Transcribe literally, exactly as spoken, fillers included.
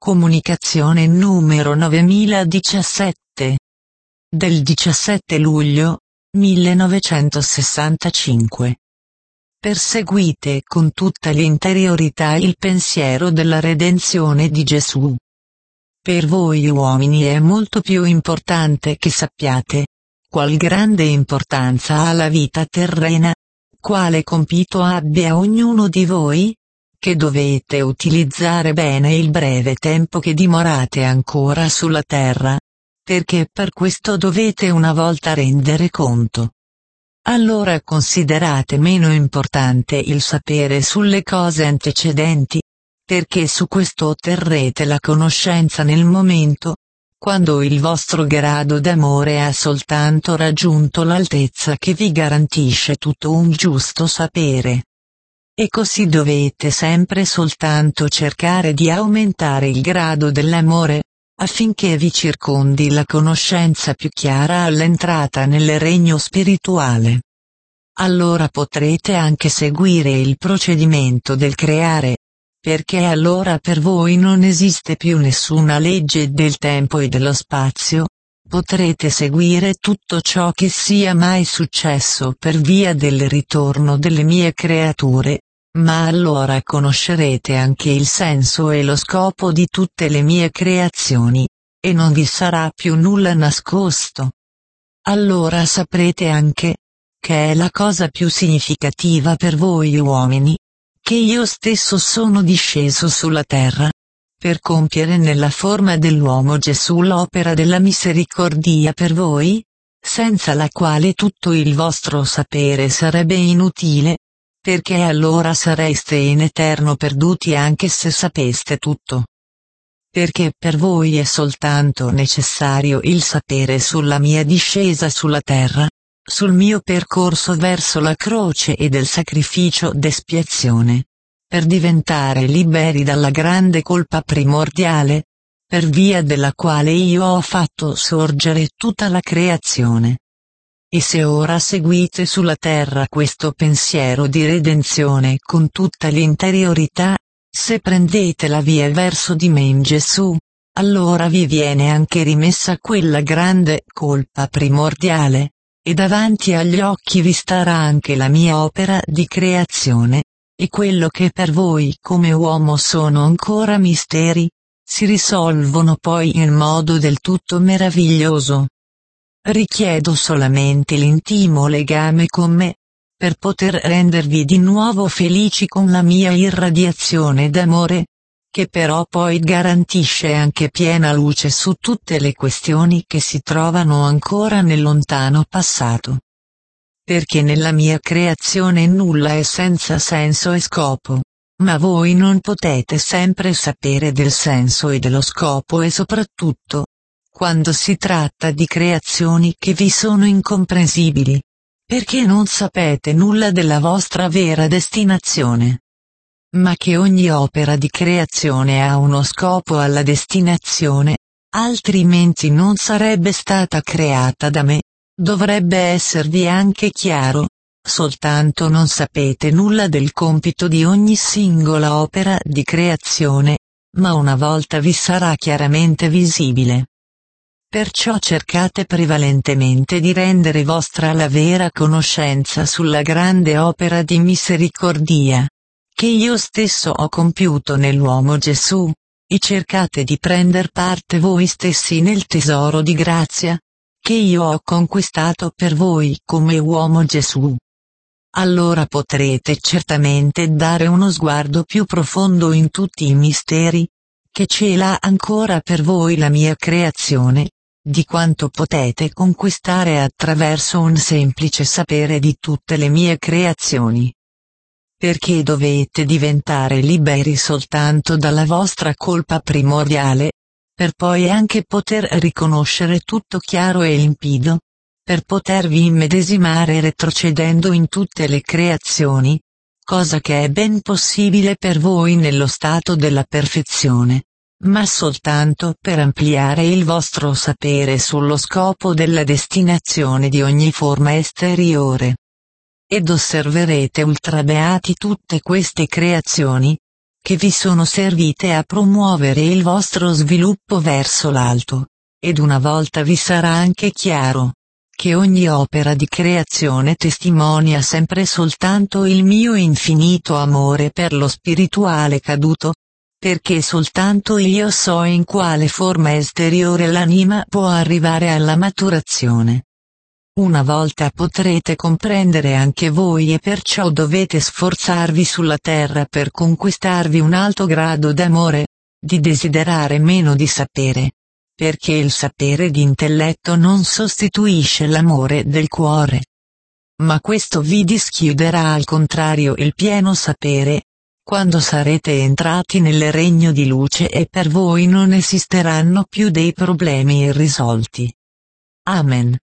Comunicazione numero novemiladiciassette del diciassette luglio millenovecentosessantacinque. Perseguite con tutta l'interiorità il pensiero della redenzione di Gesù. Per voi uomini è molto più importante che sappiate qual grande importanza ha la vita terrena, quale compito abbia ognuno di voi, che dovete utilizzare bene il breve tempo che dimorate ancora sulla terra, perché per questo dovete una volta rendere conto. Allora considerate meno importante il sapere sulle cose antecedenti, perché su questo otterrete la conoscenza nel momento, quando il vostro grado d'amore ha soltanto raggiunto l'altezza che vi garantisce tutto un giusto sapere. E così dovete sempre soltanto cercare di aumentare il grado dell'amore, affinché vi circondi la conoscenza più chiara all'entrata nel regno spirituale. Allora potrete anche seguire il procedimento del creare, perché allora per voi non esiste più nessuna legge del tempo e dello spazio, potrete seguire tutto ciò che sia mai successo per via del ritorno delle mie creature, ma allora conoscerete anche il senso e lo scopo di tutte le mie creazioni, e non vi sarà più nulla nascosto. Allora saprete anche, che è la cosa più significativa per voi uomini, che io stesso sono disceso sulla terra, per compiere nella forma dell'uomo Gesù l'opera della misericordia per voi, senza la quale tutto il vostro sapere sarebbe inutile, perché allora sareste in eterno perduti anche se sapeste tutto. Perché per voi è soltanto necessario il sapere sulla mia discesa sulla terra, sul mio percorso verso la croce e del sacrificio d'espiazione, per diventare liberi dalla grande colpa primordiale, per via della quale io ho fatto sorgere tutta la creazione. E se ora seguite sulla terra questo pensiero di redenzione con tutta l'interiorità, se prendete la via verso di me in Gesù, allora vi viene anche rimessa quella grande colpa primordiale, e davanti agli occhi vi starà anche la mia opera di creazione, e quello che per voi come uomo sono ancora misteri, si risolvono poi in modo del tutto meraviglioso. Richiedo solamente l'intimo legame con me, per poter rendervi di nuovo felici con la mia irradiazione d'amore, che però poi garantisce anche piena luce su tutte le questioni che si trovano ancora nel lontano passato. Perché nella mia creazione nulla è senza senso e scopo, ma voi non potete sempre sapere del senso e dello scopo e soprattutto, quando si tratta di creazioni che vi sono incomprensibili, perché non sapete nulla della vostra vera destinazione. Ma che ogni opera di creazione ha uno scopo alla destinazione, altrimenti non sarebbe stata creata da me, dovrebbe esservi anche chiaro, soltanto non sapete nulla del compito di ogni singola opera di creazione, ma una volta vi sarà chiaramente visibile. Perciò cercate prevalentemente di rendere vostra la vera conoscenza sulla grande opera di misericordia, che io stesso ho compiuto nell'uomo Gesù, e cercate di prender parte voi stessi nel tesoro di grazia, che io ho conquistato per voi come uomo Gesù. Allora potrete certamente dare uno sguardo più profondo in tutti i misteri, che cela ancora per voi la mia creazione, di quanto potete conquistare attraverso un semplice sapere di tutte le mie creazioni. Perché dovete diventare liberi soltanto dalla vostra colpa primordiale, per poi anche poter riconoscere tutto chiaro e limpido, per potervi immedesimare retrocedendo in tutte le creazioni, cosa che è ben possibile per voi nello stato della perfezione, ma soltanto per ampliare il vostro sapere sullo scopo della destinazione di ogni forma esteriore. Ed osserverete ultrabeati tutte queste creazioni, che vi sono servite a promuovere il vostro sviluppo verso l'alto, ed una volta vi sarà anche chiaro che ogni opera di creazione testimonia sempre soltanto il mio infinito amore per lo spirituale caduto, perché soltanto io so in quale forma esteriore l'anima può arrivare alla maturazione. Una volta potrete comprendere anche voi e perciò dovete sforzarvi sulla terra per conquistarvi un alto grado d'amore, di desiderare meno di sapere. Perché il sapere di intelletto non sostituisce l'amore del cuore. Ma questo vi dischiuderà al contrario il pieno sapere, quando sarete entrati nel regno di luce e per voi non esisteranno più dei problemi irrisolti. Amen.